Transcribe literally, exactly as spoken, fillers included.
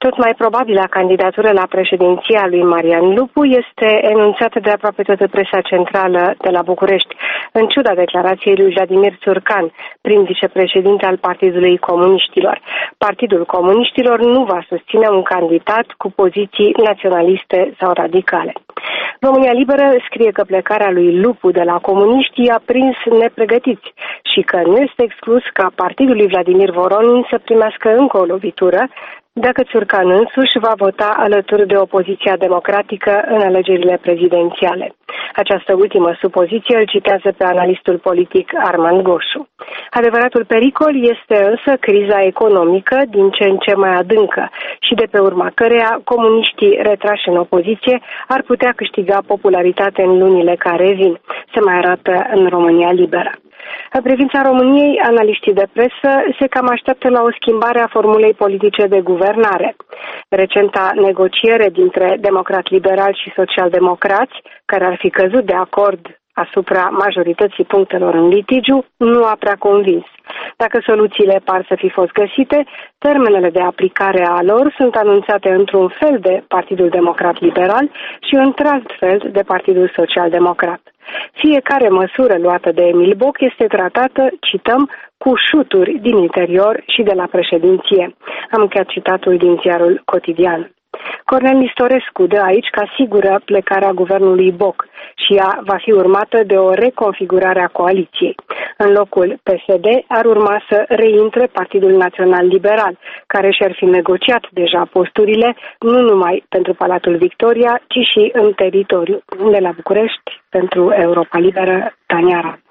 tot mai probabilă candidatură la președinția lui Marian Lupu este enunțată de aproape toată presa centrală de la București, în ciuda declarației lui Vladimir Țurcan, prim vicepreședinte al Partidului Comuniștilor. Partidul Comuniștilor nu va susține un candidat cu poziții naționaliste sau radicale. România Liberă scrie că plecarea lui Lupu de la comuniști i-a prins nepregătiți și că nu este exclus ca partidul lui Vladimir Voronin să primească încă o lovitură dacă Țurcan însuși va vota alături de opoziția democratică în alegerile prezidențiale. Această ultimă supoziție îl citează pe analistul politic Armand Goșu. Adevăratul pericol este însă criza economică din ce în ce mai adâncă și de pe urma căreia comuniștii retrași în opoziție ar putea câștiga popularitate în lunile care vin, se mai arată în România Liberă. În privința României, analiștii de presă se cam așteaptă la o schimbare a formulei politice de guvernare. Recenta negociere dintre democrat-liberali și social-democrați, care ar fi căzut de acord asupra majorității punctelor în litigiu, nu a prea convins. Dacă soluțiile par să fi fost găsite, termenele de aplicare a lor sunt anunțate într-un fel de Partidul Democrat Liberal și într-alt fel de Partidul Social Democrat. Fiecare măsură luată de Emil Boc este tratată, cităm, cu șuturi din interior și de la președinție. Am încheiat citatul din ziarul Cotidian. Cornel Nistorescu dă aici ca sigură plecarea guvernului Boc și ea va fi urmată de o reconfigurare a coaliției. În locul P S D ar urma să reintre Partidul Național Liberal, care și-ar fi negociat deja posturile nu numai pentru Palatul Victoria, ci și în teritoriu. De la București, pentru Europa Liberă, Tania Radu.